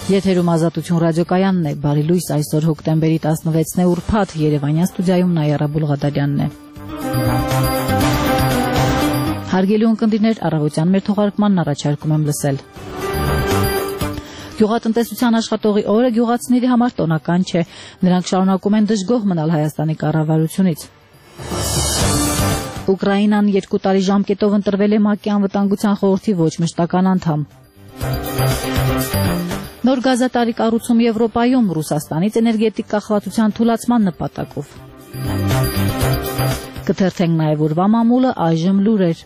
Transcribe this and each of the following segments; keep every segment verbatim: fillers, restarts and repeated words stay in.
Եթերում Ազատություն ռադիոկայանն է, բարի լույս, այսօր հոկտեմբերի տասնվեցն է ուրբաթ, Երևանյան ստուդիայում Նայարա Բուլղադարյանն է։ Հարգելի ունկնդիրներ, առավոտյան մեր թողարկմանն առաջարկում եմ լսել։ Գյուղատնտեսության աշխատողի օրը գյուղացիների համար տոնական չէ, նրանք շարունակում են դժգոհ մնալ Հայաստանի կառավարությունից։ Ուկրաինան երկու տարի ժամկետով ընտրվել է ՄԱԿ-ի անվտանգության խորհրդի ոչ մշտական անդամ։ Նոր գազատարի կառուցում Եվրոպայում Ռուսաստանից էներգետիկ կախվածության թուլացման նպատակով։ Կթերթենք նաև օրվա մամուլը, այժմ լուրեր։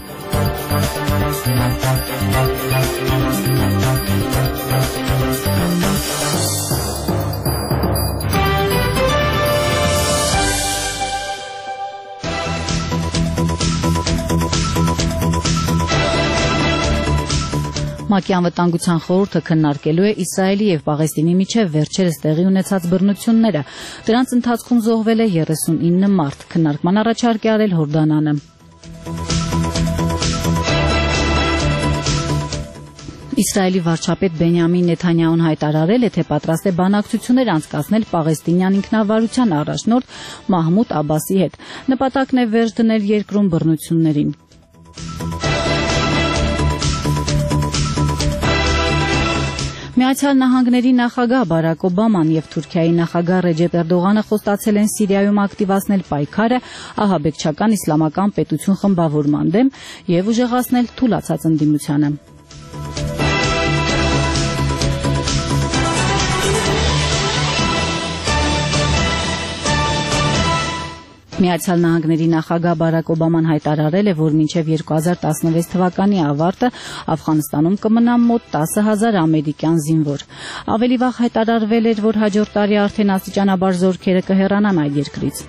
ՄԱԿ-ի անվտանգության խորհուրդը քննարկելու է Իսրայելի և Պաղեստինի միջև վերջերս տեղի ունեցած բռնությունները։ Դրանց ընթացքում զոհվել է երեսունինը մարդ։ Քննարկման առաջարկ է արել Հորդանանը։ Իսրայելի վարչապետ Բենյամին Նեթանյահուն հայտարարել է, թե պատրաստ է բանակցություններ անցկացնել պաղեստինյան ինքնավարության առաջնորդ Մահմուդ Աբասի հետ։ Նպատակն է վերջ դնել երկրում բռնություններին։ Միացյալ Նահանգների նախագահ Բարակ Օբաման և Թուրքիայի նախագահ Ռեջեփ Էրդողանը խոստացել են Սիրիայում ակտիվացնել պայքարը ահաբեկչական իսլամական պետություն խմբավորման դեմ և ուժեղացնել թուլացած ընդդիմությանը։ Միացյալ Նահանգների նախագահ Բարակ Օբաման հայտարարել է, որ մինչև երկու հազար տասնվեց թվականի ավարտը Աֆղանստանում կմնա մոտ տասը հազար ամերիկյան զինվոր։ Ավելի վաղ հայտարարվել էր, որ հաջորդ տարի արդեն աստիճանաբար զորքերը կհեռանան այդ երկրից։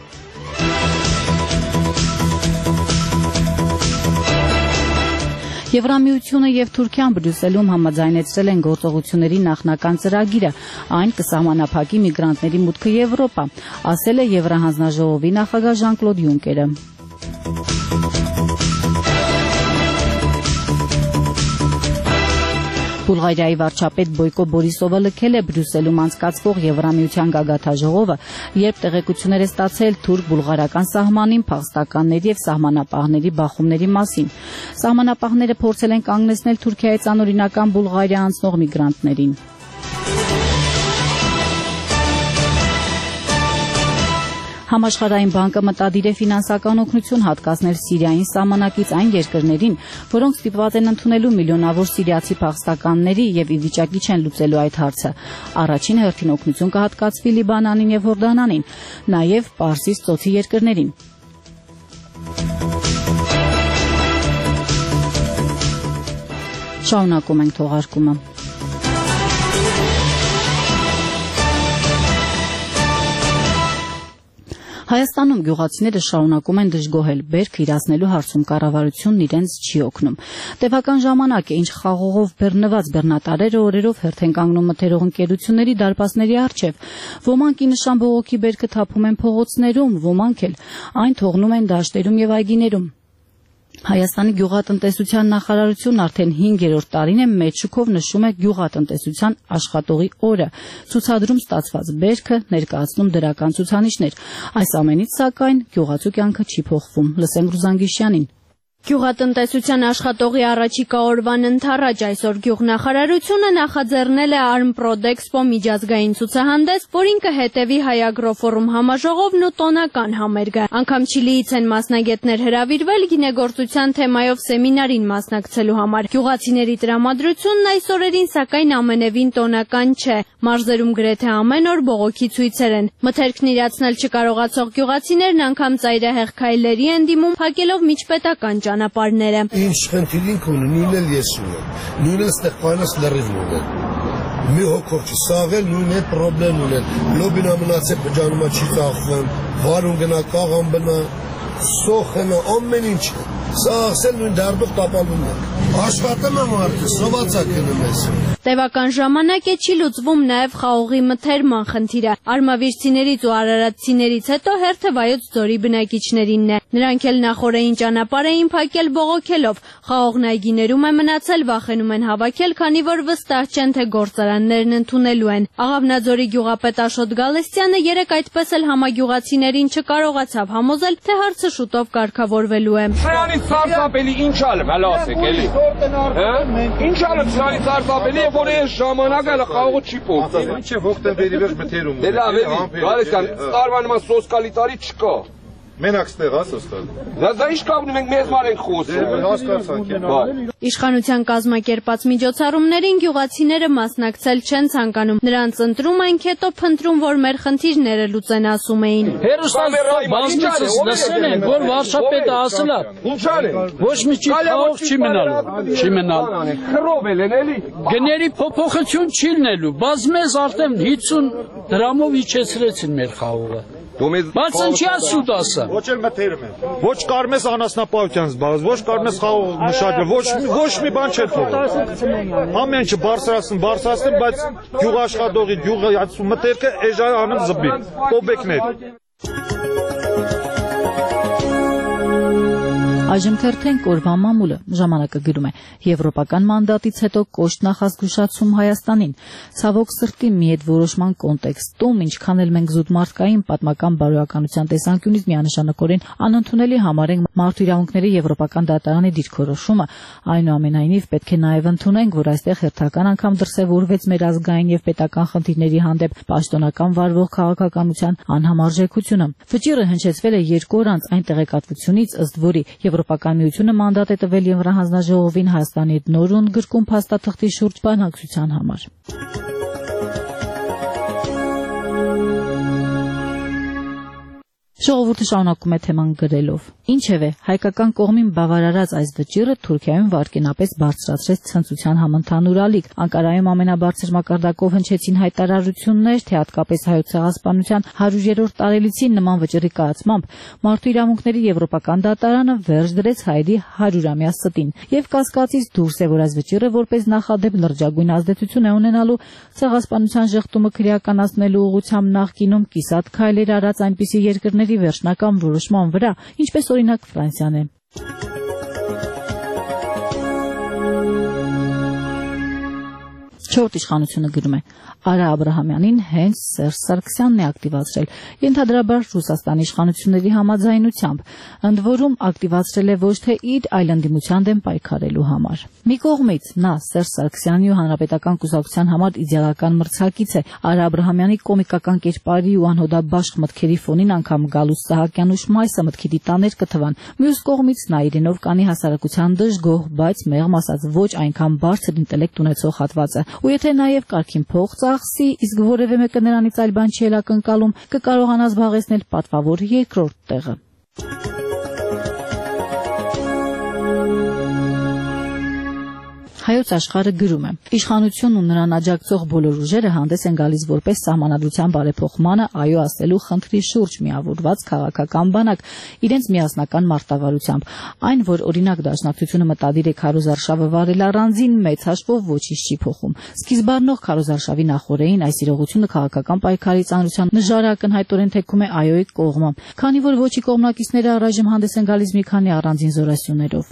Եվրամիությունը և Թուրքիան Բրյուսելում համաձայնեցրել են գործողությունների նախնական ծրագիրը, այն կսահմանափակի միգրանտների մուտքը Եվրոպա, ասել է Եվրահանձնաժողովի նախագահ Ժան-Կլոդ Յունկերը։ Բուլղարիայի վարչապետ Բոյկո Բորիսովը լքել է Բրյուսելում անցկացվող Եվրամիության գագաթաժողովը, երբ տեղեկություններ է ստացել թուրք-բուլղարական սահմանին փախստականների և սահմանապահների բախումների մասին։ Սահմանապահները փորձել են կանգնեցնել Թուրքիայի ծանօրինական Բուլղարիա անցնող միգրանտներին։ Համաշխարհային բանկը մտադիր է ֆինանսական օգնություն հատկացնել Սիրիային սահմանակից այն երկրներին, որոնք ստիպված են ընդունելու միլիոնավոր սիրիացի փախստականների և ի վիճակի չեն լուծելու այդ հարցը։ Առաջին հերթին օգնություն կհատկացվի Լիբանանին և Հորդանանին, նաև Պարսից ծոցի երկրներին։ Շարունակում ենք թողարկումը։ Հայաստանում գյուղացիները շարունակում են դժգոհել, բերք իրացնելու հարցում կառավարությունն իրենց չի օգնում։ Տևական ժամանակ է, ինչ խաղողով բեռնված բեռնատարերը օրերով հերթ են կանգնում մթերող ընկերությունների դարպասների առջև։ Ոմանք ի նշան բողոքի բերքը թափում են փողոցներում, ոմանք էլ այն թողնում են դաշտերում և այգիներում։ Հայաստանի գյուղատնտեսության նախարարությունն արդեն հինգերորդ տարին է մեծ շուքով նշում է գյուղատնտեսության աշխատողի օրը, ցուցադրում ստացված բերքը, ներկայացնում դրական ցուցանիշներ։ Այս ամենից սակայն գյուղացու կյանքը չի փոխվում։ Լսենք Ռուզան Գիշյանին։ Գյուղատնտեսության աշխատողի առաջիկա օրվան ընթառաջ այսօր գյուղնախարարությունը նախաձեռնել է Armprodeexpo միջազգային ցուցահանդես, որին կհետևի Հայ-Ագրոֆորում համաժողովն ու տոնական համերգը։ Անգամ Չիլիից են մասնագետներ հրավիրվել գինեգործության թեմայով սեմինարին մասնակցելու համար։ Գյուղացիների տրամադրությունն այս օրերին սակայն ամենևին տոնական չէ։ Մարզերում գրեթե ամեն օր բողոքի ցույցեր են։ Մթերքն իրացնել չկարողացող գյուղացիներն անգամ ծայրահեղ քայլերի են դիմում, փակելով միջպետական ճանապարհները։ Ինչ խնդիրին կունի, նույնն էլ ես ունեմ, նույնն էլ Ստեփանոս լրիվն ունեմ։ Մի հոգով չսաղել, նույնն էլ պրոբլեմ ունեն։ Լոբին ամնացե բջանումա չի ծախվում, վարուն գնա, կաղան բնա, սոխնա, ամեն ինչ։ Սա ասել նույն դարբող տապալվում է։ Աշխատում եմ արդեն, սովածակ գնում ես։ Տևական ժամանակ է չի լուծվում նաև խաղողի մթերման խնդիրը։ Արմավիրցիներից ու արարատցիներից հետո հերթը Վայոց ձորի բնակիչներինն է։ Նրանք էլ նախօրեին ճանապարհ էին փակել բողոքելով։ Խաղողն այգիներում է մնացել, վախենում են հավաքել, քանի որ վստահ չեն, թե գործարաններն ընդունելու են։ Աղավնաձորի գյուղապետ Աշոտ Գալստյանը երեկ այդպես էլ համագյուղացիներին չկարողացավ համոզել, թե հարցը շուտով կարգավորվելու է։ Սրանից սարսափելի ինչ ալեմ, հələ ասեք էլի։ Ինչ ալեմ սրանից սարսափելի, որ այս ժամանակ էլ խաղողը չի փոխվել։ Ինչ է հոկտեմբերի վերջ մթերում։ Դե լավ էլի, Գալստյան, տարվա նման սոսկալի տարի չկա։ Մենակ ստեղ է սոսկալի։ Դա ինչ կապ ունի, մենք մեզ մար ենք խոսում։ Հասկացանք։ Իշխանության կազմակերպած միջոցառումներին գյուղացիները մասնակցել չեն ցանկանում։ Նրանց ընտրում ենք, հետո փնտրում, որ մեր խնդիրները լուծեն, ասում էին։ Բազմիցս լսել են, որ վարչապետը ասել է։ Ինչա՞ր է։ Ոչ մի չի խաղող չի մնալու, չի մնալ։ Խռովել են էլի։ Գների փոփոխություն չի լինելու, բազմեզ արդեն հիսուն դրամով իջեցրեցին մեր խաղողը։ Բայց ինչի՞ ասուտ ասա։ Ոչ էլ մթերում է։ Ոչ կարում ես անասնապահության զբաղվել, ոչ կարում ես խաղող մշակել, ոչ ոչ մի բան չէ թողնում։ Ամեն ինչը բարձրացնում, բարձրացնում, բայց գյուղաշխատողի գյուղի մթերքը էժան անում զբի։ Օբեկներ։ Այժմ թերթենք օրվա մամուլը, ժամանակը գրում է եվրոպական մանդատից հետո կոշտ նախազգուշացում Հայաստանին, ցավոք սրտի մի հետ որոշման կոնտեքստում, ինչքան էլ մենք զուտ մարդկային պատմական բարոյականության տեսանկյունից միանշանակորեն անընդունելի համարենք մարդու իրավունքների եվրոպական դատարանի դիրքորոշումը, այնուամենայնիվ պետք է նաև ընդունենք, որ այստեղ հերթական անգամ դրսևորվեց մեր ազգային եւ պետական խնդիրների հանդեպ պաշտոնական վարվող քաղաքականության անհամարժեքությունը։ Վճիռը հնչեցվել է երկու օր անց այն տեղեկատվությունից, ըստ որի Եվրոպական միությունը մանդատ է տվել Եվրահանձնաժողովին Հայաստանի հետ նորուն գրկում փաստաթղթի շուրջ բանակցության համար։ Ժողովուրդը շարունակում է թեման գրելով. Ինչևէ, հայկական կողմին բավարարած այս վճիռը Թուրքիայում վարկենապես բարձրացրեց ցնծության համընդհանուր ալիք։ Անկարայում ամենաբարձր մակարդակով հնչեցին հայտարարություններ, թե հատկապես հայոց ցեղասպանության հարյուրերորդ տարելիցին նման վճիռի կայացմամբ մարդու իրավունքների եվրոպական դատարանը վերջ դրեց հայերի հարյուրամյա ստին եւ կասկածից դուրս է, որ այս վճիռը որպես նախադեպ լրջագույն ազդեցություն է ունենալու ցեղասպանության ժխտումը քրեականացնելու ուղղությամբ նախկինում կիսատ քայլեր արած այնպիսի երկրների վերջնական որոշման վրա, ինչպես օրինակ Ֆրանսիան է։ Չորրորդ իշխանությունը գրում է. Արա Աբրահամյանին հենց Սերժ Սարգսյանն է ակտիվացրել, ենթադրաբար Ռուսաստանի իշխանությունների համաձայնությամբ, ընդ որում ակտիվացրել է ոչ թե իր, այլ ընդդիմության դեմ պայքարելու համար։ Մի կողմից նա Սերժ Սարգսյանի ու հանրապետական կուսակցության համար իդեալական մրցակից է, Արա Աբրահամյանի կոմիկական կերպարի ու անհոդաբաշխ մտքերի ֆոնին անգամ Գալուստ Սահակյան ու Շմայսը մտքի դիտաներ կթվան։ Մյուս կողմից նա իրենով կանի հասարակության դժգոհ, բայց մեղմ ասած ոչ այնքան բարձր ինտելեկտ ունեցող հատվածը։ Ու եթե նաև կարգին փող ծախսի, իսկ որևէ մեկը նրանից այլ բան չի էլ ակնկալում, կկարողանա զբաղեցնել պատվավոր երկրորդ տեղը։ Հայոց աշխարհը գրում է. Իշխանությունն ու նրան աջակցող բոլոր ուժերը հանդես են գալիս որպես սահմանադրության բարեփոխմանը այո ասելու խնդրի շուրջ միավորված քաղաքական բանակ իրենց միասնական մարտավարությամբ։ Այն, որ օրինակ դաշնակցությունը մտադիր է քարոզարշավը վարել առանձին, մեծ հաշվով ոչինչ չի փոխում։ Սկիզբառնող քարոզարշավի նախորդին այս իրողությունը քաղաքական պայքարի ծանրության նժարը ակնհայտորեն թեքում է այոյի կողմը, քանի որ ոչի կողմնակիցները առայժմ հանդես են գալիս մի քանի առանձին զորասյուններով։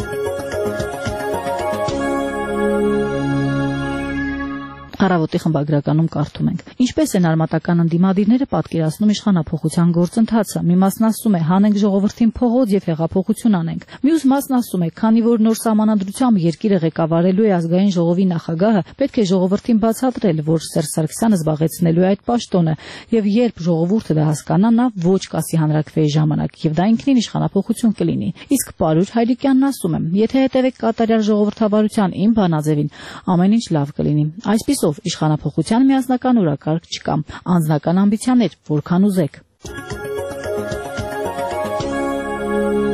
Առավոտի խմբագրականում կարդում ենք. Ինչպես են արմատական ընդդիմադիրները պատկերացնում իշխանափոխության գործընթացը։ Մի մասն ասում է՝ հանենք ժողովրդին փողոց եւ հեղափոխություն անենք։ Մյուս մասն ասում է՝ քանի որ նոր սահմանադրությամբ երկիրը ղեկավարելու է ազգային ժողովի նախագահը, պետք է ժողովրդին բացատրել, որ Սերժ Սարգսյանը զբաղեցնելու է այդ պաշտոնը, եւ երբ ժողովուրդը դա հասկանա, նա ոչ կասի հանրակրվեի ժամանակ, եւ դա ինքնին իշխանափոխություն կլինի։ Իսկ Պարուր Հայրիկյանն ասում է՝ եթե հետևեք կատարյալ ժողովրդավարության իմ բանաձևին, ամեն ինչ լավ կլինի։ Այսպիսով իշխանափոխության միասնական օրակարգ չկա, անձնական ամբիցիաներ, որքան ուզեք։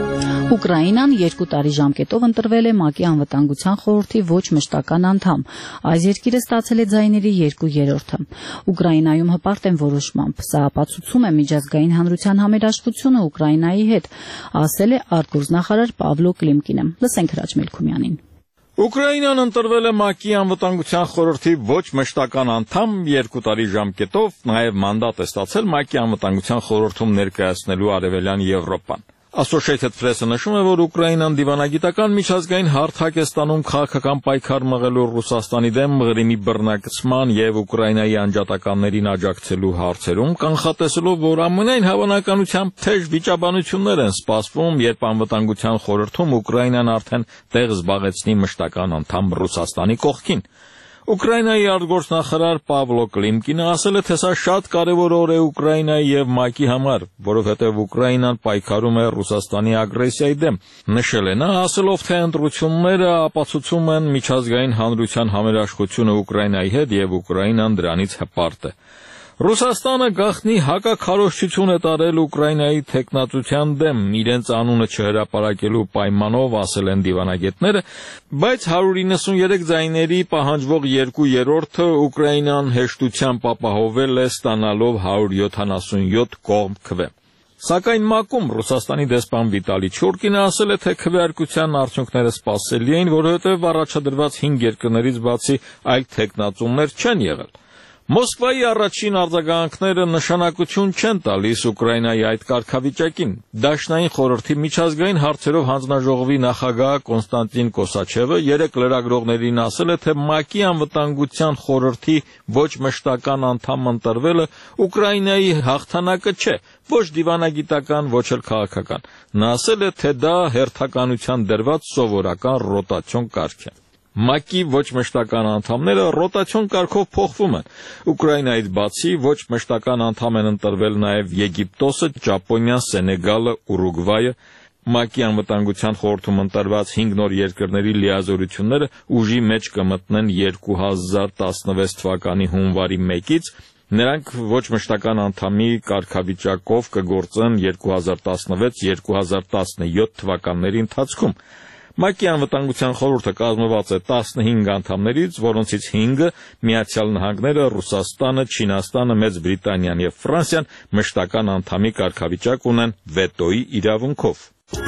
Ուկրաինան երկու տարի ժամկետով ընտրվել է ՄԱԿ-ի անվտանգության խորհրդի ոչ մշտական անդամ։ Այս երկիրը ստացել է ձայների երկու երրորդը։ Ուկրաինայում հպարտ են որոշմամբ։ Սա ապացուցում է միջազգային հանրության համերաշխությունը Ուկրաինայի հետ, ասել է արտգործնախարար Պավլո Կլիմկինը։ Լսենք Հրաչ Մելքումյանին։ Ուկրաինան ընտրվել է ՄԱԿ-ի անվտանգության խորհրդի ոչ մշտական անդամ երկու տարի ժամկետով, նաև մանդատ է ստացել ՄԱԿ-ի անվտանգության խորհրդում ներկայացնելու Արևելյան Եվրոպան։ Associated Press-ը նշում է, որ Ուկրաինան դիվանագիտական միջազգային հարթակ է ստանում քաղաքական պայքար մղելու Ռուսաստանի դեմ Ղրիմի բռնակցման եւ Ուկրաինայի անջատականներին աջակցելու հարցերում, կանխատեսելով, որ ամենայն հավանականությամբ թեժ վիճաբանություններ են սպասվում, երբ անվտանգության խորհրդում Ուկրաինան արդեն տեղ զբաղեցնի մշտական անդամ Ռուսաստանի կողքին։ Ուկրաինայի արտգործնախարար Պավլո Կլիմկինը ասել է, թե սա շատ կարևոր օր է Ուկրաինայի եւ ՄԱԿ-ի համար, որովհետեւ Ուկրաինան պայքարում է Ռուսաստանի ագրեսիայի դեմ։ Նշել է նա, ասելով, թե ընտրությունները ապացուցում են միջազգային հանրության համերաշխությունը Ուկրաինայի հետ եւ Ուկրաինան դրանից հպարտ է։ Ռուսաստանը գաղտնի հակաքարոզչություն է տարել Ուկրաինայի թեկնածության դեմ, իրենց անունը չհրապարակելու պայմանով, ասել են դիվանագետները, բայց հարյուր իննսուններեք ձայների պահանջվող երկու երրորդը Ուկրաինան հեշտությամբ ապահովել է, ստանալով հարյուր յոթանասունյոթ կողմ քվե։ Սակայն ՄԱԿ-ում Ռուսաստանի դեսպան Վիտալի Չուրկինը ասել է, թե քվեարկության արդյունքները սպասելի էին, որովհետև առաջադրված հինգ երկրներից բացի այլ թեկնածուներ չեն եղել։ Մոսկվայի առաջին արձագանքները նշանակություն չեն տալիս Ուկրաինայի այդ կարգավիճակին։ Դաշնային խորհրդի միջազգային հարցերով հանձնաժողովի նախագահ Կոնստանտին Կոսաչևը երեք լրագրողներին ասել է, թե ՄԱԿ-ի անվտանգության խորհրդի ոչ մշտական անդամ ընտրվելը Ուկրաինայի հաղթանակը չէ, ոչ դիվանագիտական, ոչ էլ քաղաքական։ Նա ասել է, թե դա հերթականության դրված սովորական ռոտացիոն կարգ է։ ՄԱԿ-ի ոչ մշտական անդամները ռոտացիոն կարգով փոխվում են։ Ուկրաինայից բացի ոչ մշտական անդամ են ընտրվել նաև Եգիպտոսը, Ճապոնիան, Սենեգալը, Ուրուգվայը։ ՄԱԿ-ի անվտանգության խորհրդում ընտրված հինգ նոր երկրների լիազորությունները ուժի մեջ կմտնեն երկու հազար տասնվեց թվականի հունվարի մեկից, նրանք ոչ մշտական անդամի կարգավիճակով կգործեն երկու հազար տասնվեց երկու հազար տասնյոթ թվականների ընթացքում։ ՄԱԿ-ի անվտանգության խորհուրդը կազմված է տասնհինգ անդամներից, որոնցից հինգը Միացյալ Նահանգները, Ռուսաստանը, Չինաստանը, Մեծ Բրիտանիան եւ Ֆրանսիան մշտական անդամի կարգավիճակ ունեն վետոյի իրավունքով։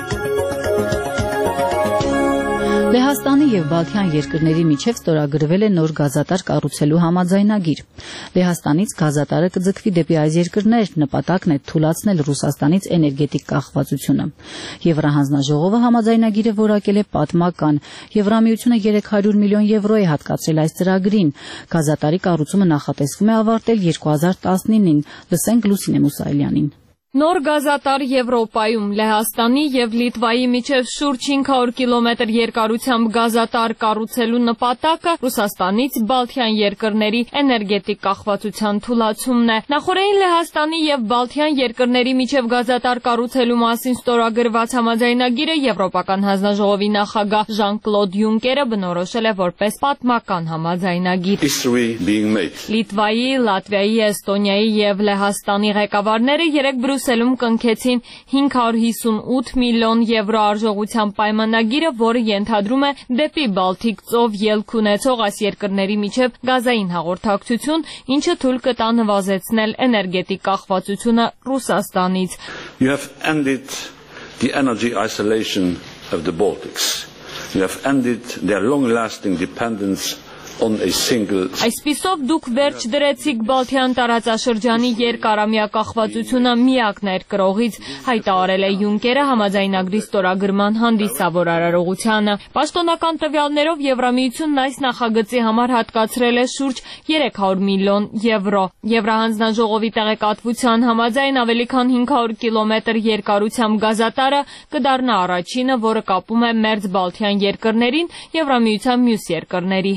Լեհաստանի եւ Բալթյան երկրների միջև ստորագրվել է նոր գազատար կառուցելու համաձայնագիր։ Լեհաստանից գազատարը կձգվի դեպի այս երկրներ, նպատակն է թույլատնել Ռուսաստանից էներգետիկ կախվածությունը։ Եվրահանձնաժողովը համաձայնագիրը որակել է պատմական։ Եվրամիությունը երեք հարյուր միլիոն եվրո է հատկացրել այս ծրագրին։ Գազատարի կառուցումը նախատեսվում է ավարտել երկու հազար տասնինին։ Լսենք Լուսինե Մուսայելյանին։ Նոր գազատար Եվրոպայում Լեհաստանի եւ Լիտվայի միջև շուրջ հինգ հարյուր կիլոմետր երկարությամբ գազատար կառուցելու նպատակը Ռուսաստանից Բալթյան երկրների էներգետիկ կախվածության թուլացումն է։ Նախորդին Լեհաստանի եւ Բալթյան երկրների միջև գազատար կառուցելու մասին ստորագրված համաձայնագիրը Եվրոպական հանձնաժողովի նախագահ Ժան-Կլոդ Յունկերը բնորոշել է որպես պատմական համաձայնագիր։ Լիտվայի, Լատվիայի, Էստոնիայի եւ Լեհաստանի ղեկավարները երեք Բրյուսելում կնքեցին հինգ հարյուր հիսունութ միլիոն եվրո արժողությամբ պայմանագիրը, որը ենթադրում է դեպի Բալթիկ ծով ելք ունեցող այս երկրների միջև գազային հաղորդակցություն, ինչը թույլ կտա նվազեցնել էներգետիկ կախվածությունը Ռուսաստանից։ You have ended the energy isolation of the Baltics. You have ended their long-lasting dependence on a single. Այսպիսով դուք վերջ դրեցիք Բալթյան տարածաշրջանի երկարամյա կախվածությունը միակ ներկրողից, հայտարարել է Յունկերը համաձայնագրի ստորագրման հանդիսավոր արարողությանը։ Պաշտոնական տվյալներով Եվրամիությունն այս նախագծի համար հատկացրել է շուրջ երեք հարյուր միլիոն եվրո։ Եվրահանձնաժողովի տեղեկատվության համաձայն ավելի քան հինգ հարյուր կիլոմետր երկարությամբ գազատարը կդառնա առաջինը, որը կապում է մերձ Բալթյան երկրներին Եվրամիության մյուս երկրների հետ։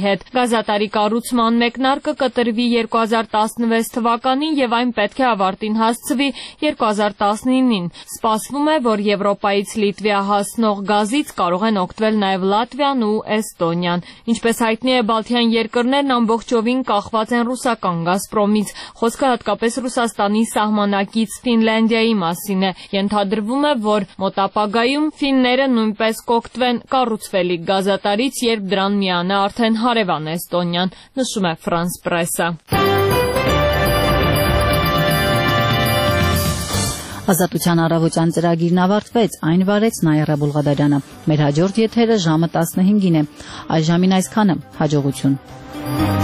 Գազատարի կառուցման մեկնարկը կտրվի երկու հազար տասնվեց թվականին եւ այն պետք է ավարտին հասցվի երկու հազար տասնինին։ Սպասվում է, որ Եվրոպայից Լիտվա հասնող գազից կարող են օգտվել նաեւ Լատվիան ու Էստոնիան։ Ինչպես հայտնի է, Բալթյան երկրներն ամբողջովին կախված են ռուսական Գազպրոմից։ Խոսքը հատկապես Ռուսաստանի սահմանակից Ֆինլանդիայի մասին է։ Ենթադրվում է, որ մոտ ապագայում ֆինները նույնպես կօգտվեն կառուցվելիք գազատարից, երբ դրան միանա արդեն հարևան Էստոնիան, նշում է Ֆրանս Պրեսը։ Ազատության առավոտյան ծրագիրն ավարտվեց, այն վարեց Նայիրա Բուլղադարյանը։ Մեր հաջորդ եթերը ժամը տասնհինգին է։ Այս ժամին այսքանը, հաջողություն։